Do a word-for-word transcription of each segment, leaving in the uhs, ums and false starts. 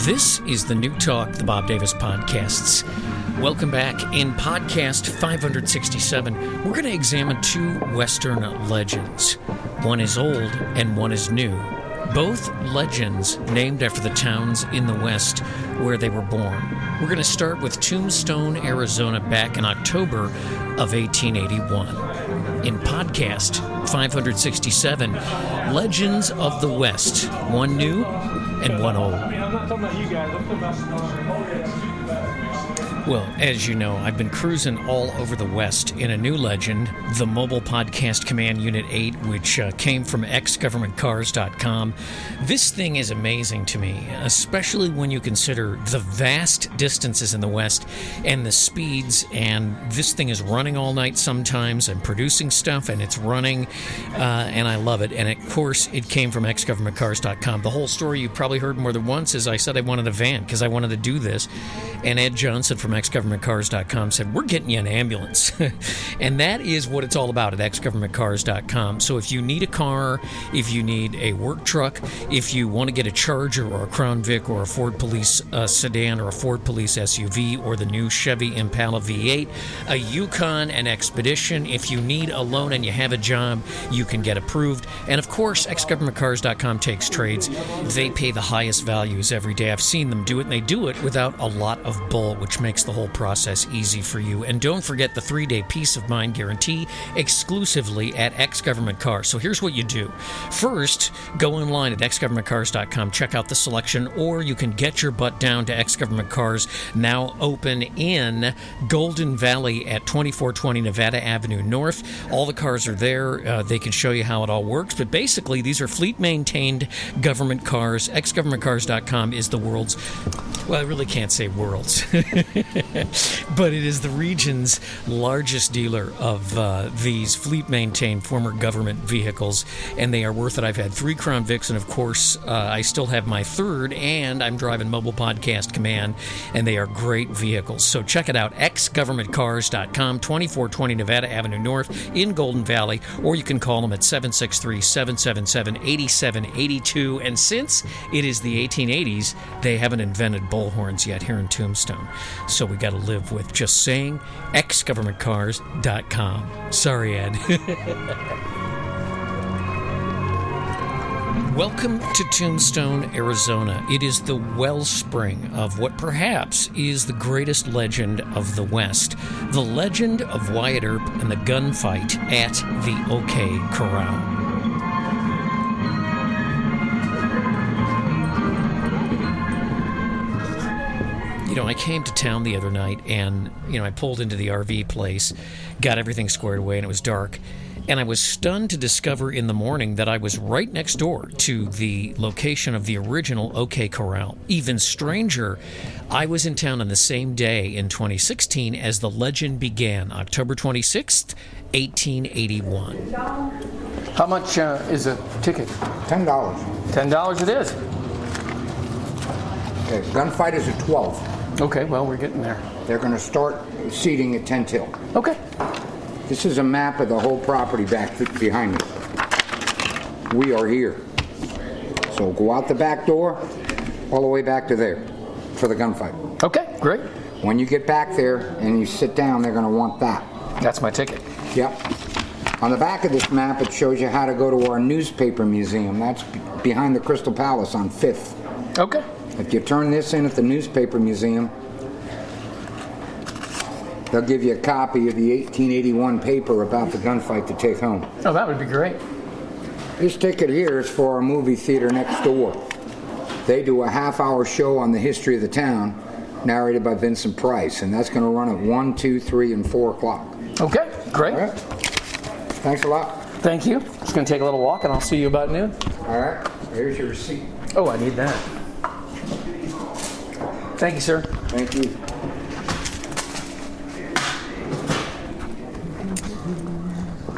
This is the New Talk, the Bob Davis Podcasts. Welcome back. In podcast five sixty-seven, we're going to examine two Western legends. One is old and one is new. Both legends named after the towns in the West where they were born. We're going to start with Tombstone, Arizona, back in October of eighteen eighty-one. In podcast five sixty-seven, Legends of the West, one new and one old. I'm not talking about you guys. I'm talking about... Well, as you know, I've been cruising all over the West in a new legend, the Mobile Podcast Command Unit eight, which uh, came from x government cars dot com. This thing is amazing to me, especially when you consider the vast distances in the West and the speeds, and this thing is running all night sometimes and producing stuff, and it's running, uh, and I love it. And, of course, it came from x government cars dot com. The whole story you've probably heard more than once is I said I wanted a van because I wanted to do this, and Ed Johnson from x government cars dot com said, we're getting you an ambulance. And that is what it's all about at x government cars dot com. So if you need a car, if you need a work truck, if you want to get a Charger or a Crown Vic or a Ford Police uh, sedan or a Ford Police S U V or the new Chevy Impala V eight, a Yukon, an Expedition, if you need a loan and you have a job, you can get approved. And of course, x government cars dot com takes trades. They pay the highest values every day. I've seen them do it, and they do it without a lot of bull, which makes the whole process easy for you. And don't forget the three-day peace of mind guarantee exclusively at X Government Cars. So here's what you do. First, go online at x government cars dot com, check out the selection, or you can get your butt down to X Government Cars, now open in Golden Valley at twenty-four twenty Nevada Avenue North. All the cars are there. Uh, they can show you how it all works. But basically, these are fleet-maintained government cars. x government cars dot com is the world's, well, I really can't say world's, but it is the region's largest dealer of uh, these fleet-maintained former government vehicles, and they are worth it. I've had three Crown Vics, and of course, uh, I still have my third, and I'm driving Mobile Podcast Command, and they are great vehicles. So check it out, x government cars dot com, twenty-four twenty Nevada Avenue North in Golden Valley, or you can call them at seven six three, seven seven seven, eight seven eight two. And since it is the eighteen eighties, they haven't invented bullhorns yet here in Tombstone. So we got to live with just saying x government cars dot com. Sorry, Ed. Welcome to Tombstone, Arizona. It is the wellspring of what perhaps is the greatest legend of the West, the legend of Wyatt Earp and the gunfight at the OK Corral. You know, I came to town the other night, and, you know, I pulled into the R V place, got everything squared away, and it was dark. And I was stunned to discover in the morning that I was right next door to the location of the original OK Corral. Even stranger, I was in town on the same day in twenty sixteen as the legend began, October twenty-sixth, eighteen eighty-one. How much uh, is a ticket? Ten dollars. Ten dollars it is. Okay, gunfight is at twelve. Okay, well, we're getting there. They're going to start seating at ten till. Okay. This is a map of the whole property back behind me. We are here. So go out the back door, all the way back to there for the gunfight. Okay, great. When you get back there and you sit down, they're going to want that. That's my ticket. Yep. On the back of this map, it shows you how to go to our newspaper museum. That's behind the Crystal Palace on fifth. Okay. If you turn this in at the newspaper museum, they'll give you a copy of the eighteen eighty-one paper about the gunfight to take home. Oh, that would be great. This ticket here is for our movie theater next door. They do a half-hour show on the history of the town, narrated by Vincent Price, and that's going to run at one, two, three, and four o'clock. Okay, great. All right. Thanks a lot. Thank you. It's going to take a little walk, and I'll see you about noon. All right. Here's your receipt. Oh, I need that. Thank you, sir. Thank you.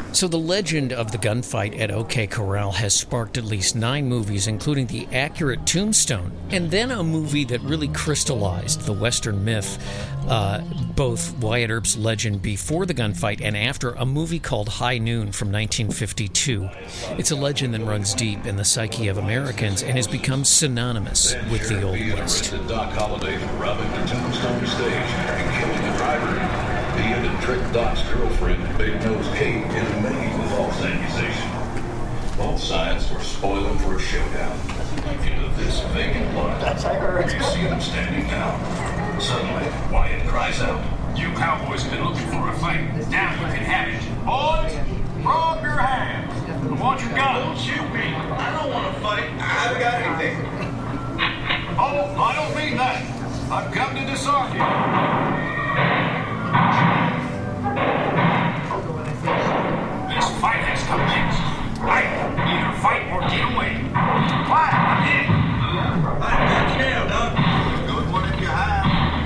So the legend of the gunfight at OK Corral has sparked at least nine movies, including the accurate Tombstone, and then a movie that really crystallized the Western myth, uh, both Wyatt Earp's legend before the gunfight and after, a movie called High Noon from nineteen fifty-two. It's a legend that runs deep in the psyche of Americans and has become synonymous with the Old West. Doc Holliday for robbing the Tombstone stage and killing the driver. He had to trick Doc's girlfriend, Big Nose Kate, into making the false accusation. Both sides were spoiling for a showdown. Into this vacant lot, where you see them standing now. Suddenly, Wyatt cries out, "You cowboys have been looking for a fight. Now you can have it. Boys, throw up your hands. I want your gun. Don't shoot me. I don't want to fight. I haven't got anything." "Oh, I don't mean that. I've come to disarm you." This fight has commenced. Right, either fight or get away. Why? Yeah. I got you now, Doc. Good one if you have.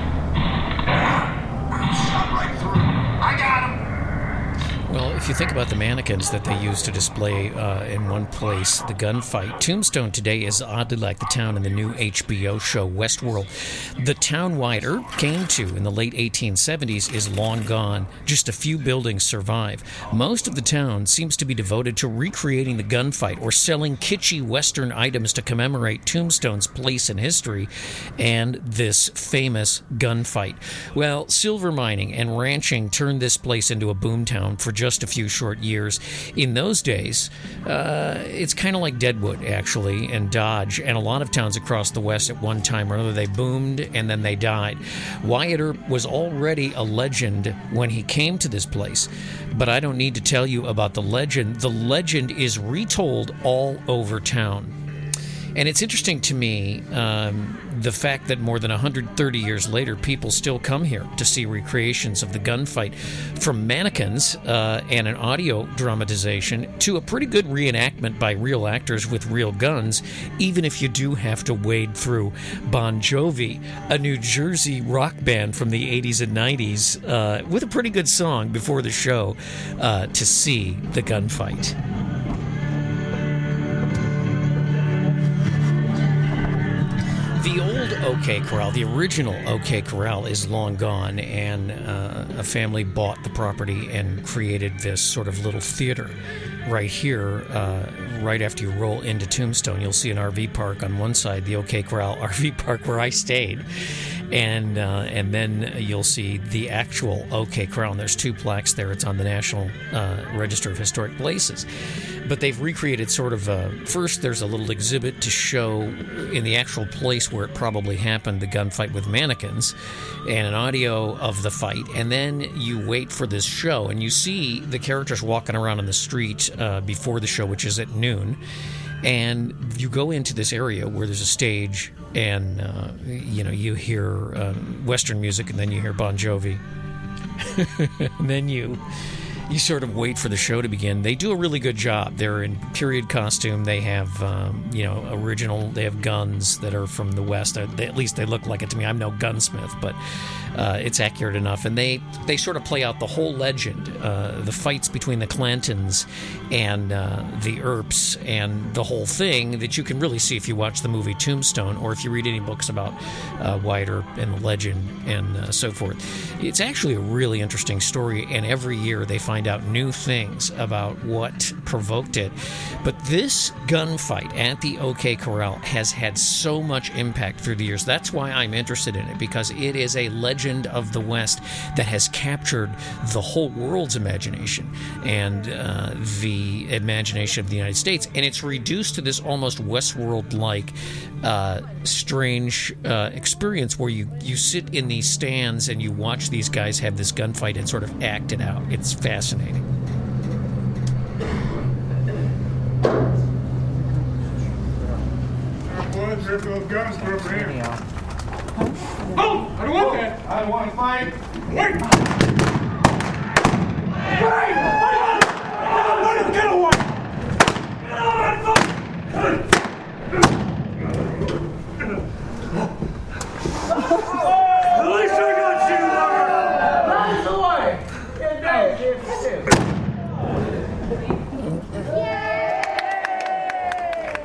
Shot right through. I got him. Well, if you think about the mannequins that they use to display uh, in one place the gunfight, Tombstone today is oddly like the town in the new H B O show Westworld. The town Wyatt Earp came to in the late eighteen seventies is long gone. Just a few buildings survive. Most of the town seems to be devoted to recreating the gunfight or selling kitschy Western items to commemorate Tombstone's place in history and this famous gunfight. Well, silver mining and ranching turned this place into a boomtown for just a few short years. In those days, uh, it's kind of like Deadwood, actually, and Dodge, and a lot of towns across the West at one time or another. They boomed, and then they died. Wyatt Earp was already a legend when he came to this place, but I don't need to tell you about the legend. The legend is retold all over town. And it's interesting to me, um, the fact that more than one hundred thirty years later, people still come here to see recreations of the gunfight, from mannequins uh, and an audio dramatization to a pretty good reenactment by real actors with real guns, even if you do have to wade through Bon Jovi, a New Jersey rock band from the eighties and nineties, uh, with a pretty good song before the show, uh, to see the gunfight. The old OK Corral, the original OK Corral, is long gone, and uh, a family bought the property and created this sort of little theater right here. Uh, right after you roll into Tombstone, you'll see an R V park on one side, the OK Corral R V park where I stayed, and uh, and then you'll see the actual OK Corral. And there's two plaques there. It's on the National uh, Register of Historic Places. But they've recreated sort of a, first there's a little exhibit to show in the actual place where it probably happened, the gunfight with mannequins, and an audio of the fight. And then you wait for this show, and you see the characters walking around on the street uh, before the show, which is at noon. And you go into this area where there's a stage, and uh, you know, you hear um, Western music, and then you hear Bon Jovi. And then you you sort of wait for the show to begin. They do a really good job. They're in period costume. They have, um, you know, original, they have guns that are from the West. They, at least they look like it to me. I'm no gunsmith, but uh, it's accurate enough. And they, they sort of play out the whole legend, uh, the fights between the Clantons and uh, the Earps and the whole thing that you can really see if you watch the movie Tombstone, or if you read any books about uh, Wyatt Earp and the legend and uh, so forth. It's actually a really interesting story, and every year they find out new things about what provoked it. But this gunfight at the OK Corral has had so much impact through the years. That's why I'm interested in it, because it is a legend of the West that has captured the whole world's imagination and uh, the imagination of the United States, and it's reduced to this almost Westworld-like uh, strange uh, experience where you, you sit in these stands and you watch these guys have this gunfight and sort of act it out. It's fascinating. Boys, there's those guns for over here. Oh, I don't want that. I don't want to fight. Wait! Wait! What is get away? Get on my phone! At least I got you, lover! Run away! Get back here, too.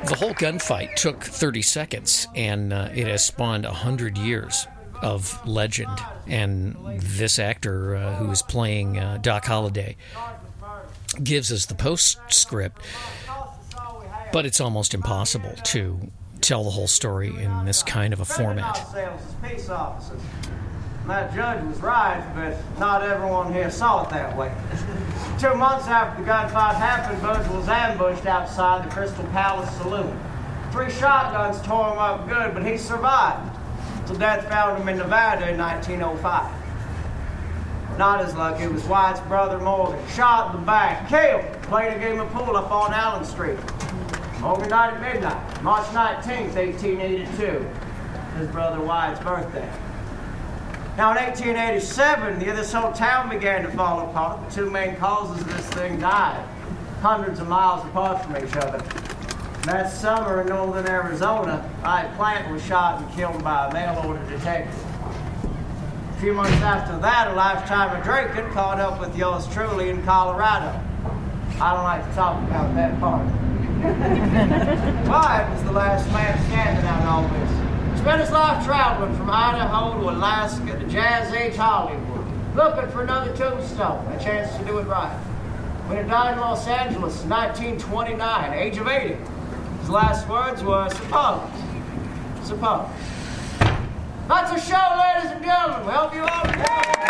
The whole gunfight took thirty seconds, and uh, it has spawned one hundred years of legend. And this actor uh, who is playing uh, Doc Holliday gives us the postscript, but it's almost impossible to tell the whole story in this kind of a format. Peace officers. That judge was right, but not everyone here saw it that way. Two months after the gunfight happened, Virgil was ambushed outside the Crystal Palace Saloon. Three shotguns tore him up good, but he survived. Till death found him in Nevada in nineteen oh five. Not his luck, it was White's brother Morgan. Shot in the back, killed, played a game of pool up on Allen Street. Morgan died at midnight, March nineteenth, eighteen eighty-two. His brother White's birthday. Now in eighteen eighty-seven, this whole town began to fall apart. The two main causes of this thing died, hundreds of miles apart from each other. That summer in northern Arizona, Ike Plant was shot and killed by a mail-order detective. A few months after that, a lifetime of drinking caught up with yours truly in Colorado. I don't like to talk about that part. Wyatt was the last man standing out in all this. Spent his life traveling from Idaho to Alaska to Jazz Age Hollywood, looking for another tombstone, a chance to do it right. When he died in Los Angeles in nineteen twenty-nine, age of eighty, his last words were, suppose, suppose. That's a show, ladies and gentlemen. We hope you all enjoy.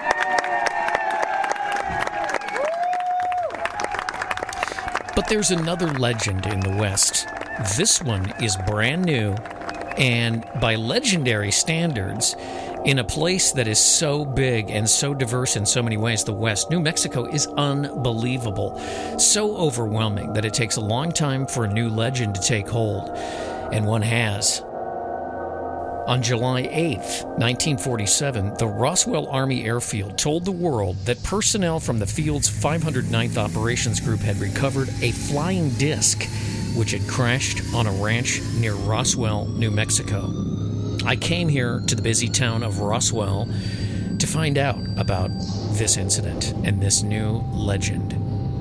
But there's another legend in the West. This one is brand new, and by legendary standards, in a place that is so big and so diverse in so many ways, the West, New Mexico is unbelievable. So overwhelming that it takes a long time for a new legend to take hold, and one has. On July eighth, nineteen forty-seven, the Roswell Army Airfield told the world that personnel from the field's five hundred ninth Operations Group had recovered a flying disc which had crashed on a ranch near Roswell, New Mexico. I came here to the busy town of Roswell to find out about this incident and this new legend.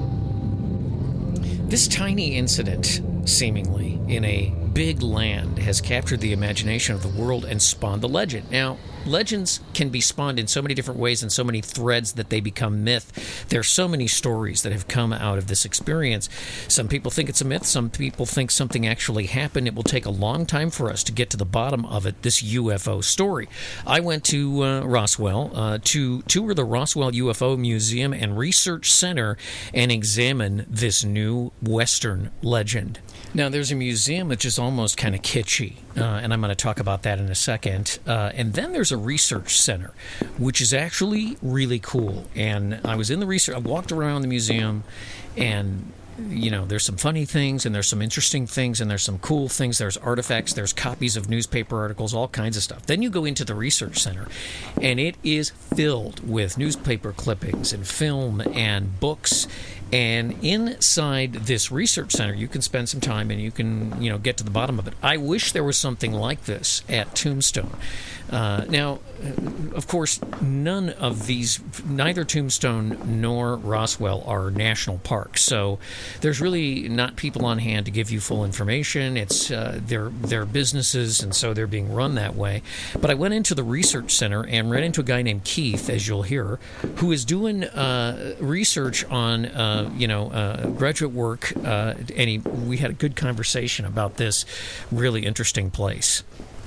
This tiny incident, seemingly, in a big land, has captured the imagination of the world and spawned the legend. Now, legends can be spawned in so many different ways and so many threads that they become myth. There are so many stories that have come out of this experience. Some people think it's a myth. Some people think something actually happened. It will take a long time for us to get to the bottom of it, this U F O story. I went to uh, Roswell uh, to tour the Roswell U F O Museum and Research Center and examine this new Western legend. Now, there's a museum which is almost kind of kitschy, uh, and I'm going to talk about that in a second. Uh, and then there's a research center, which is actually really cool. And I was in the research, I walked around the museum, and you know, there's some funny things, and there's some interesting things, and there's some cool things. There's artifacts, there's copies of newspaper articles, all kinds of stuff. Then you go into the research center, and it is filled with newspaper clippings and film and books. And inside this research center, you can spend some time and you can, you know, get to the bottom of it. I wish there was something like this at Tombstone. Uh, now, of course, none of these, neither Tombstone nor Roswell are national parks, so there's really not people on hand to give you full information. It's uh, they're they're businesses, and so they're being run that way. But I went into the research center and ran into a guy named Keith, as you'll hear, who is doing uh, research on uh, you know uh, graduate work, uh, and he, we had a good conversation about this really interesting place.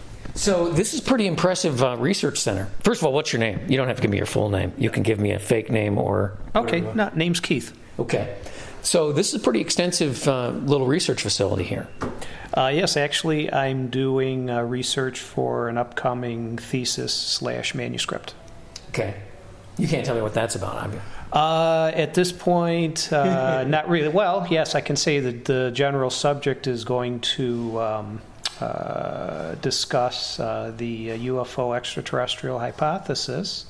So this is pretty impressive uh, research center. First of all, what's your name? You don't have to give me your full name. You can give me a fake name or... Okay, no, name's Keith. Okay. So this is a pretty extensive uh, little research facility here. Uh, yes, actually, I'm doing uh, research for an upcoming thesis slash manuscript. Okay. You can't tell me what that's about, have you? Uh, at this point, uh, not really. Well, yes, I can say that the general subject is going to... Um, Uh, discuss uh, the uh, U F O extraterrestrial hypothesis,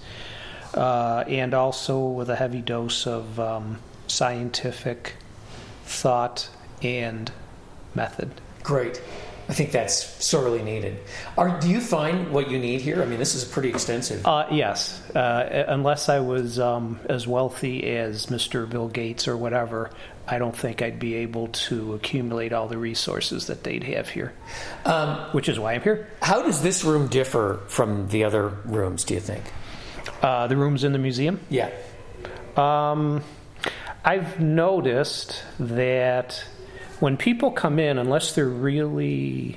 uh, and also with a heavy dose of um, scientific thought and method. Great. I think that's sorely needed. Are, do you find what you need here? I mean, this is pretty extensive. Uh, yes. Uh, unless I was um, as wealthy as Mister Bill Gates or whatever, I don't think I'd be able to accumulate all the resources that they'd have here, um, which is why I'm here. How does this room differ from the other rooms, do you think? Uh, the rooms in the museum? Yeah. Um, I've noticed that when people come in, unless they're really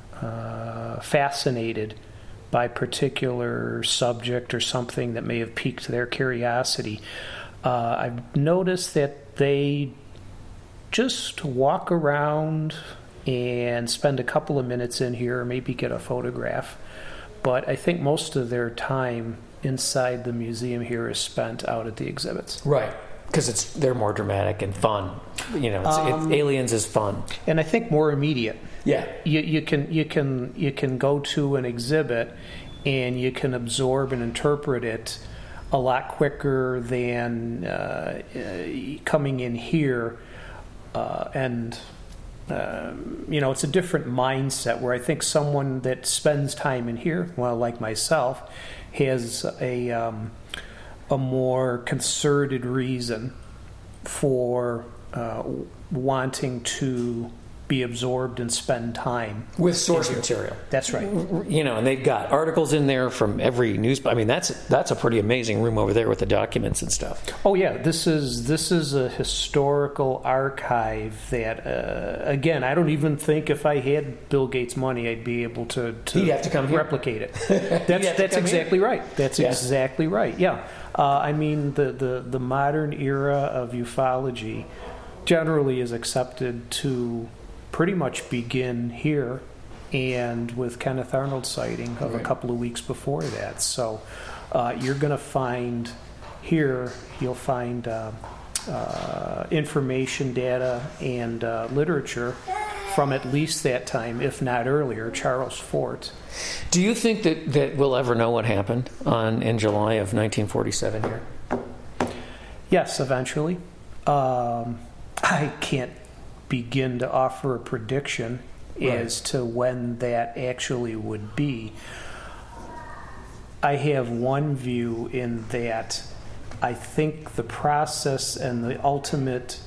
uh, fascinated by a particular subject or something that may have piqued their curiosity, uh, I've noticed that they just walk around and spend a couple of minutes in here, maybe get a photograph. But I think most of their time inside the museum here is spent out at the exhibits. Right. Because it's they're more dramatic and fun, you know. It's, Um, it, Aliens is fun, and I think more immediate. Yeah, you, you can you can you can go to an exhibit, and you can absorb and interpret it a lot quicker than uh, uh, coming in here, uh, and um, you know, it's a different mindset. Where I think someone that spends time in here, well, like myself, has a um, a more concerted reason for uh, wanting to be absorbed and spend time with source material. That's right. You know, and they've got articles in there from every news. I mean, that's that's a pretty amazing room over there with the documents and stuff. Oh yeah, this is this is a historical archive that, uh, again, I don't even think if I had Bill Gates' money, I'd be able to, to, He'd have to come here. replicate it. That's that's exactly here. right. That's yeah. exactly right. Yeah. Uh, I mean, the, the, the modern era of ufology generally is accepted to pretty much begin here, and with Kenneth Arnold's sighting of right. a couple of weeks before that. So uh, you're going to find here, you'll find uh, uh, information, data, and uh, literature from at least that time, if not earlier, Charles Fort. Do you think that, that we'll ever know what happened on in July of nineteen forty-seven here? Yes, eventually. Um, I can't begin to offer a prediction right. as to when that actually would be. I have one view in that I think the process and the ultimate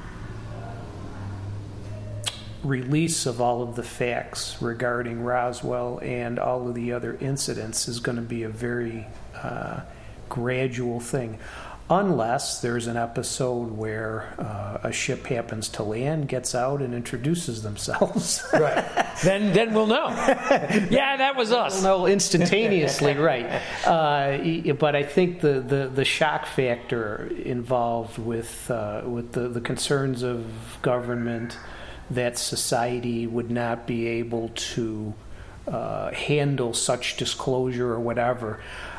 release of all of the facts regarding Roswell and all of the other incidents is going to be a very uh, gradual thing. Unless there's an episode where uh, a ship happens to land, gets out, and introduces themselves. Right. Then then we'll know. Yeah, that was us. We'll know instantaneously, right. Uh, but I think the, the, the shock factor involved with, uh, with the, the concerns of government, that society would not be able to uh, handle such disclosure or whatever.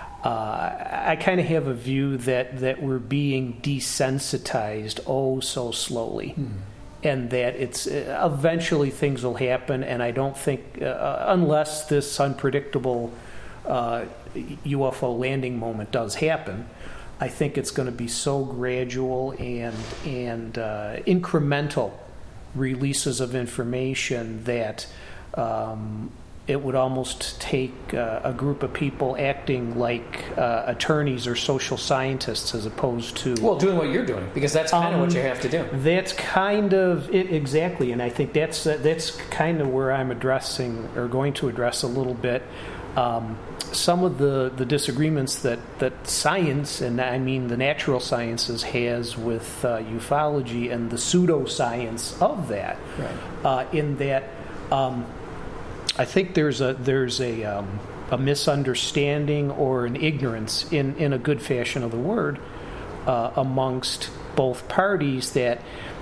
Uh, I kind of have a view that, that we're being desensitized oh so slowly, hmm. and that it's uh, eventually things will happen. And I don't think uh, unless this unpredictable uh, U F O landing moment does happen, I think it's going to be so gradual and and uh, incremental releases of information that. Um, It would almost take uh, a group of people acting like uh, attorneys or social scientists as opposed to... Well, doing what you're doing, because that's kind um, of what you have to do. That's kind of it, exactly, and I think that's uh, that's kind of where I'm addressing, or going to address a little bit, um, some of the, the disagreements that, that science, and I mean the natural sciences, has with uh, ufology and the pseudoscience of that, right. uh, in that... Um, I think there's a there's a um, a misunderstanding or an ignorance in, in a good fashion of the word uh, amongst both parties that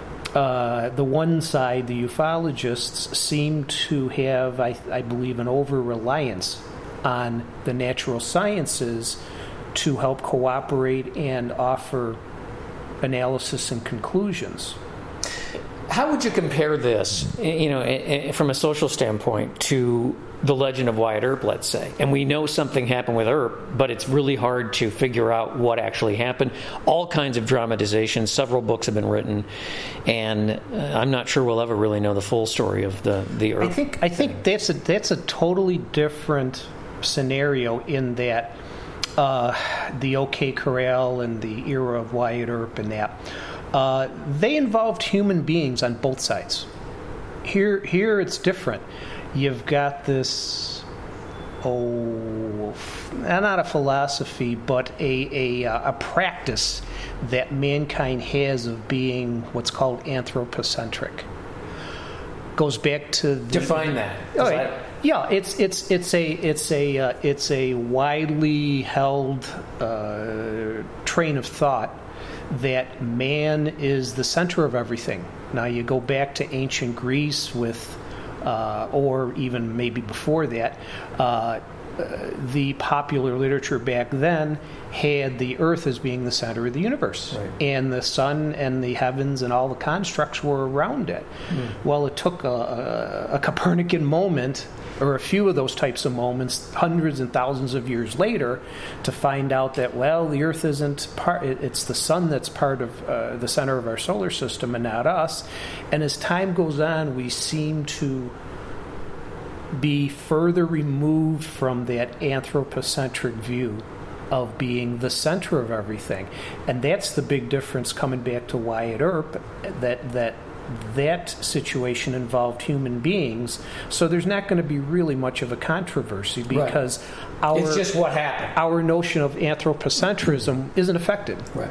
uh, the one side, the ufologists, seem to have, I, I believe, an over-reliance on the natural sciences to help cooperate and offer analysis and conclusions. how would you compare this, you know, from a social standpoint, to the legend of Wyatt Earp, let's say? And we know something happened with Earp, but it's really hard to figure out what actually happened. All kinds of dramatizations, several books have been written, and uh, I'm not sure we'll ever really know the full story of the, the Earp. I think I think that's a, that's a totally different scenario in that uh, the OK Corral and the era of Wyatt Earp and that, uh, they involved human beings on both sides. Here, here it's different. You've got this, oh, not a philosophy, but a, a, a practice that mankind has of being what's called anthropocentric. Goes back to the, define that. Oh, I, yeah, it's it's it's a it's a uh, it's a widely held uh, train of thought that man is the center of everything. Now you go back to ancient Greece with. Uh, or even maybe before that, uh, uh, the popular literature back then had the Earth as being the center of the universe. Right. And the sun and the heavens and all the constructs were around it. Mm. Well, it took a, a, a Copernican moment, or a few of those types of moments, hundreds and thousands of years later, to find out that, well, the Earth isn't part, it's the sun that's part of uh, the center of our solar system and not us. And as time goes on, we seem to be further removed from that anthropocentric view of being the center of everything. And that's the big difference coming back to Wyatt Earp, that that that situation involved human beings, so there's not going to be really much of a controversy because right. our it's just what happened. Our notion of anthropocentrism isn't affected right.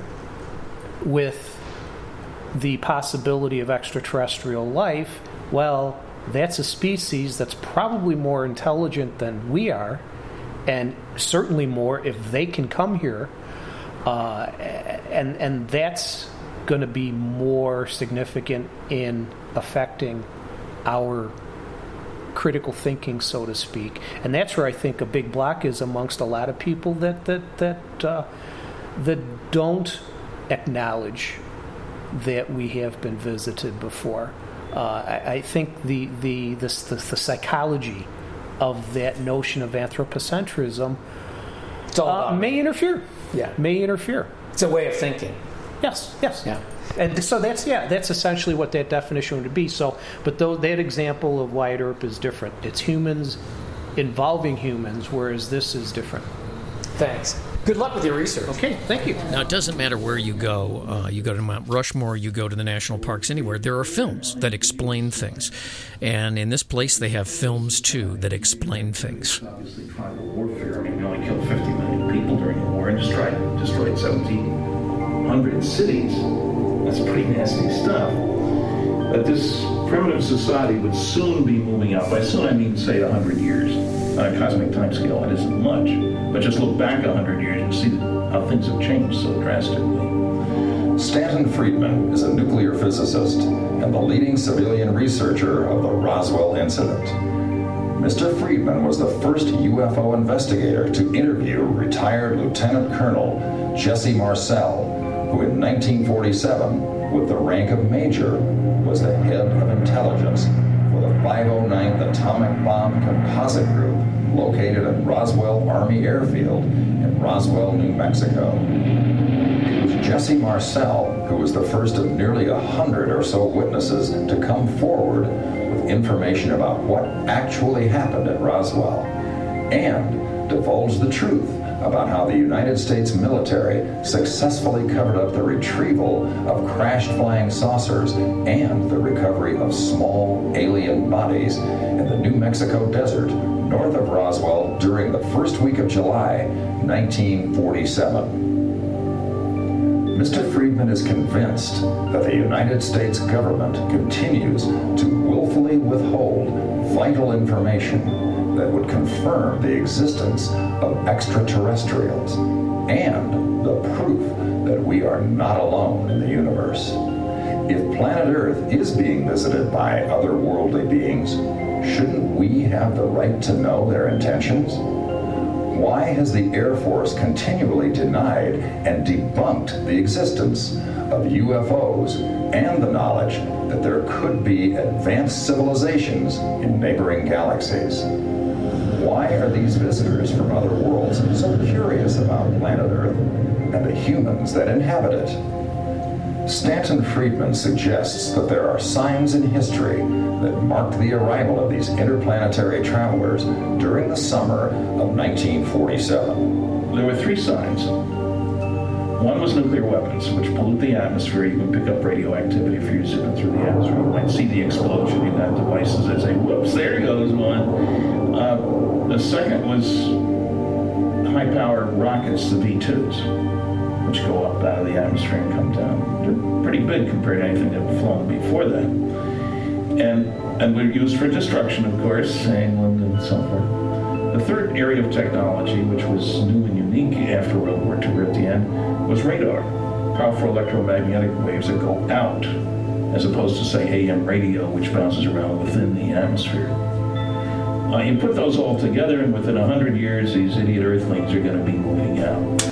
with the possibility of extraterrestrial life. Well, that's a species that's probably more intelligent than we are, and certainly more if they can come here, uh, and and that's going to be more significant in affecting our critical thinking, so to speak. And that's where I think a big block is amongst a lot of people that that that uh, that don't acknowledge that we have been visited before. Uh, I, I think the the, the the the psychology of that notion of anthropocentrism it's all uh, may interfere. Yeah, may interfere. It's a way of thinking. Yes, yes. Yeah. And so that's, yeah, that's essentially what that definition would be. So, but though that example of Wyatt Earp is different. It's humans involving humans, whereas this is different. Thanks. Good luck with your research. Okay, thank you. Now, it doesn't matter where you go. Uh, you go to Mount Rushmore, you go to the national parks, anywhere. There are films that explain things. And in this place, they have films, too, that explain things. Obviously, tribal warfare. I mean, we only killed fifty million people during the war and destroyed, destroyed seventeen hundred cities. That's pretty nasty stuff. But this primitive society would soon be moving out. By soon, I mean, say, one hundred years. On a cosmic time scale, it isn't much. But just look back one hundred years and see how things have changed so drastically. Stanton Friedman is a nuclear physicist and the leading civilian researcher of the Roswell incident. Mister Friedman was the first U F O investigator to interview retired Lieutenant Colonel Jesse Marcel, who in nineteen forty-seven, with the rank of major, was the head of intelligence for the five oh ninth Atomic Bomb Composite Group located at Roswell Army Airfield in Roswell, New Mexico. It was Jesse Marcel who was the first of nearly a hundred or so witnesses to come forward with information about what actually happened at Roswell and divulge the truth about how the United States military successfully covered up the retrieval of crashed flying saucers and the recovery of small alien bodies in the New Mexico desert north of Roswell during the first week of July, nineteen forty-seven. Mister Friedman is convinced that the United States government continues to willfully withhold vital information that would confirm the existence of extraterrestrials and the proof that we are not alone in the universe. If planet Earth is being visited by otherworldly beings, shouldn't we have the right to know their intentions? Why has the Air Force continually denied and debunked the existence of U F Os and the knowledge that there could be advanced civilizations in neighboring galaxies. Why are these visitors from other worlds so curious about planet Earth and the humans that inhabit it? Stanton Friedman suggests that there are signs in history that marked the arrival of these interplanetary travelers during the summer of nineteen forty-seven. There were three signs. One was nuclear weapons, which pollute the atmosphere. You can pick up radioactivity if you're zipping through the atmosphere. You might see the explosion. You have devices that say, whoops, there goes one. Uh, the second was high-powered rockets, the V twos, which go up out of the atmosphere and come down. They're pretty big compared to anything that had flown before that. And, and were used for destruction, of course, England and so forth. The third area of technology, which was new and unique after World War Two at the end, was radar. Powerful electromagnetic waves that go out, as opposed to, say, A M radio, which bounces around within the atmosphere. Uh, you put those all together, and within one hundred years, these idiot Earthlings are going to be moving out.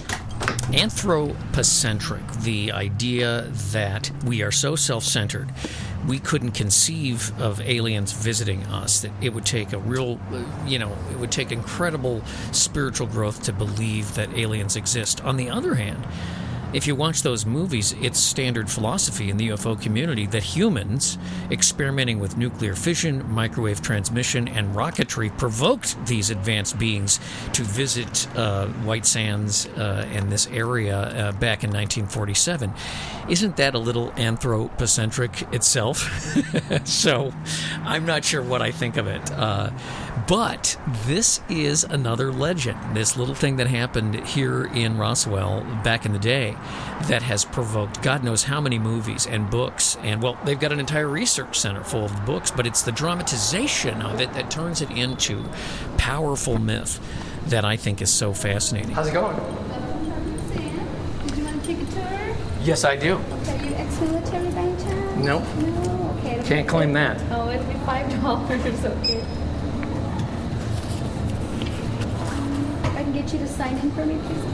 Anthropocentric, the idea that we are so self-centered, we couldn't conceive of aliens visiting us, that it would take a real, you know, it would take incredible spiritual growth to believe that aliens exist. On the other hand, if you watch those movies, it's standard philosophy in the U F O community that humans, experimenting with nuclear fission, microwave transmission, and rocketry, provoked these advanced beings to visit uh, White Sands uh, and this area uh, back in nineteen forty-seven. Isn't that a little anthropocentric itself? So I'm not sure what I think of it. Uh, but this is another legend, this little thing that happened here in Roswell back in the day that has provoked God knows how many movies and books. And, well, they've got an entire research center full of books, but it's the dramatization of it that turns it into powerful myth that I think is so fascinating. How's it going? Did you want to take a tour? Yes, I do. Okay, are you ex-military by any chance? Nope. No? Okay. Can't claim that. Oh, it'll be five dollars, okay. I can get you to sign in for me, please.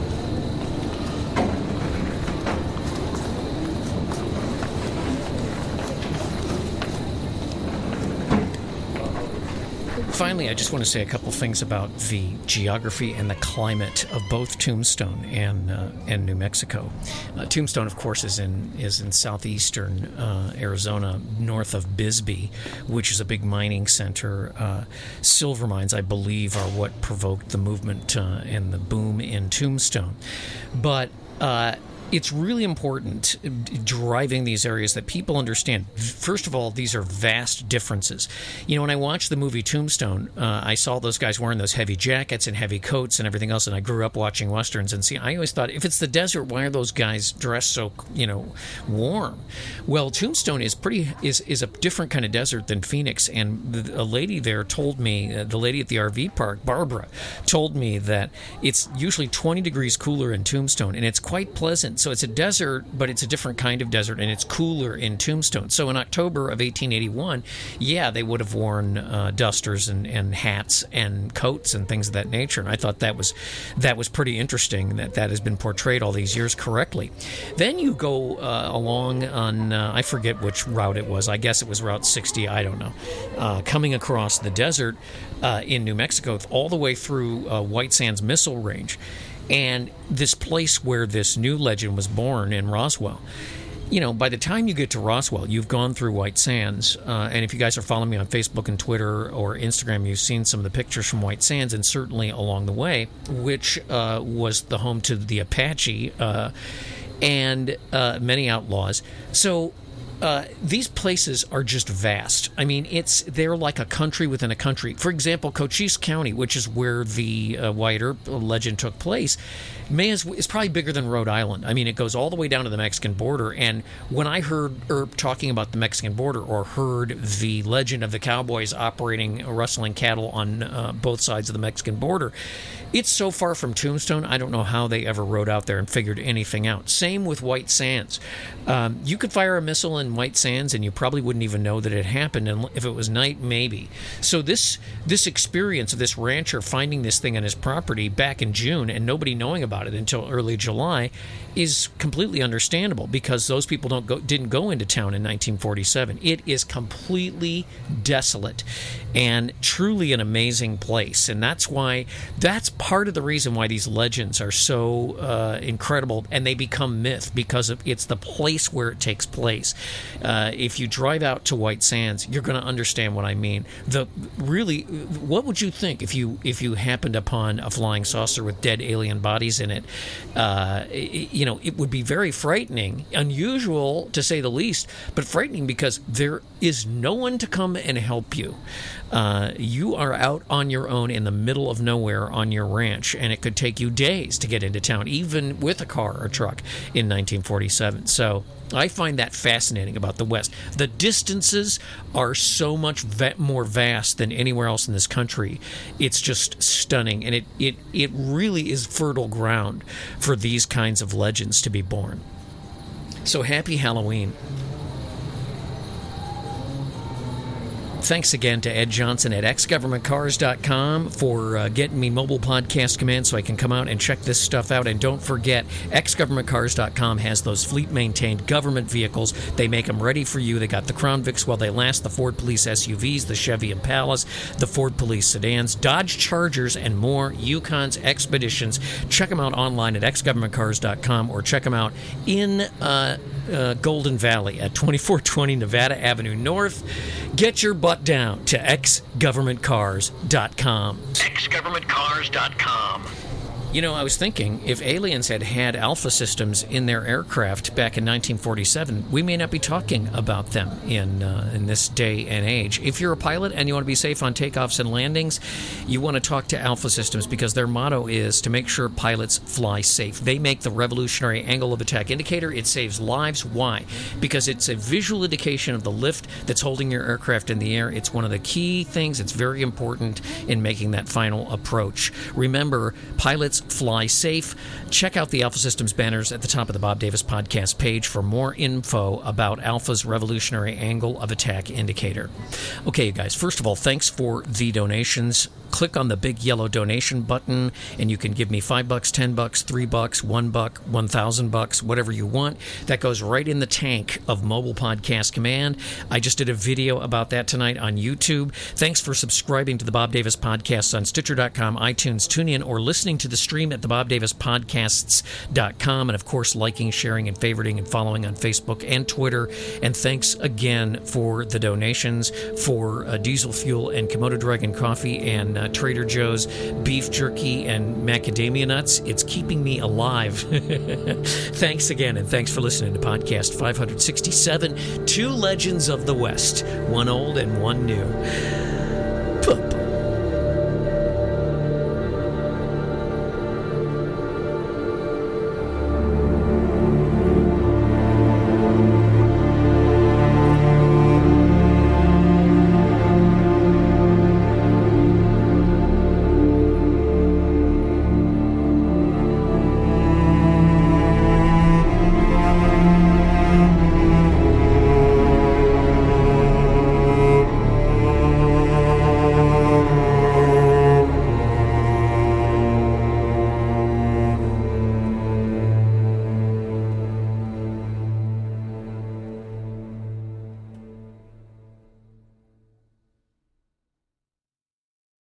Finally, I just want to say a couple things about the geography and the climate of both Tombstone and uh, and New Mexico. Uh, Tombstone, of course, is in is in southeastern uh, Arizona, north of Bisbee, which is a big mining center. Uh, silver mines, I believe, are what provoked the movement uh, and the boom in Tombstone. But uh, it's really important driving these areas that people understand. First of all, these are vast differences. You know, when I watched the movie Tombstone, uh, I saw those guys wearing those heavy jackets and heavy coats and everything else, and I grew up watching Westerns. And see, I always thought, if it's the desert, why are those guys dressed so, you know, warm? Well, Tombstone is pretty is is a different kind of desert than Phoenix. And the, a lady there told me, uh, the lady at the R V park, Barbara, told me that it's usually twenty degrees cooler in Tombstone, and it's quite pleasant. So it's a desert, but it's a different kind of desert, and it's cooler in Tombstone. So in October of eighteen eighty-one, yeah, they would have worn uh, dusters and, and hats and coats and things of that nature. And I thought that was that was pretty interesting that that has been portrayed all these years correctly. Then you go uh, along on, uh, I forget which route it was. I guess it was Route sixty. I don't know. Uh, coming across the desert uh, in New Mexico all the way through uh, White Sands Missile Range. And this place where this new legend was born in Roswell. You know, by the time you get to Roswell, you've gone through White Sands. Uh, and if you guys are following me on Facebook and Twitter or Instagram, you've seen some of the pictures from White Sands, and certainly along the way, which uh, was the home to the Apache uh, and uh, many outlaws. So Uh, these places are just vast. I mean, it's they're like a country within a country. For example, Cochise County, which is where the uh, Wyatt Earp legend took place, may as, is probably bigger than Rhode Island. I mean, it goes all the way down to the Mexican border. And when I heard Earp talking about the Mexican border, or heard the legend of the cowboys operating, rustling cattle on uh, both sides of the Mexican border, it's so far from Tombstone, I don't know how they ever rode out there and figured anything out. Same with White Sands. Um, you could fire a missile in in White Sands, and you probably wouldn't even know that it happened. And if it was night, maybe. So this this experience of this rancher finding this thing on his property back in June and nobody knowing about it until early July is completely understandable, because those people don't go didn't go into town in nineteen forty-seven. It is completely desolate and truly an amazing place, and that's why that's part of the reason why these legends are so uh, incredible, and they become myth because of, it's the place where it takes place. Uh, if you drive out to White Sands, you're going to understand what I mean. The really, what would you think if you if you happened upon a flying saucer with dead alien bodies in it? Uh, you know, it would be very frightening, unusual to say the least, but frightening because there is no one to come and help you. Uh, you are out on your own in the middle of nowhere on your ranch, and it could take you days to get into town, even with a car or truck in nineteen forty-seven. So I find that fascinating about the West. The distances are so much va- more vast than anywhere else in this country. It's just stunning, and it, it, it really is fertile ground for these kinds of legends to be born. So happy Halloween. Thanks again to Ed Johnson at x government cars dot com for uh, getting me Mobile Podcast Command so I can come out and check this stuff out. And don't forget, x government cars dot com has those fleet-maintained government vehicles. They make them ready for you. They got the Crown Vics while they last, the Ford Police S U Vs, the Chevy Impalas, the Ford Police sedans, Dodge Chargers, and more, Yukons, Expeditions. Check them out online at x government cars dot com, or check them out in uh, uh, Golden Valley at twenty-four twenty Nevada Avenue North. Get your butt down to x government cars dot com. x government cars dot com. You know, I was thinking, if aliens had had alpha systems in their aircraft back in nineteen forty-seven, we may not be talking about them in uh, in this day and age. If you're a pilot and you want to be safe on takeoffs and landings, you want to talk to Alpha Systems, because their motto is to make sure pilots fly safe. They make the revolutionary angle of attack indicator. It saves lives. Why? Because it's a visual indication of the lift that's holding your aircraft in the air. It's one of the key things. It's very important in making that final approach. Remember, pilots fly safe. Check out the Alpha Systems banners at the top of the Bob Davis Podcast page for more info about Alpha's revolutionary angle of attack indicator. Okay, you guys, first of all, thanks for the donations. Click on the big yellow donation button, and you can give me five bucks, ten bucks, three bucks, one buck, one thousand bucks, whatever you want. That goes right in the tank of Mobile Podcast Command. I just did a video about that tonight on YouTube. Thanks for subscribing to the Bob Davis Podcasts on Stitcher dot com, iTunes, TuneIn, or listening to the stream at the bob davis podcasts dot com, and of course liking, sharing, and favoriting and following on Facebook and Twitter. And thanks again for the donations for uh, diesel fuel and Komodo Dragon coffee and uh, Trader Joe's beef jerky and macadamia nuts. It's keeping me alive. Thanks again, and thanks for listening to podcast five sixty-seven, Two Legends of the West, one old and one new.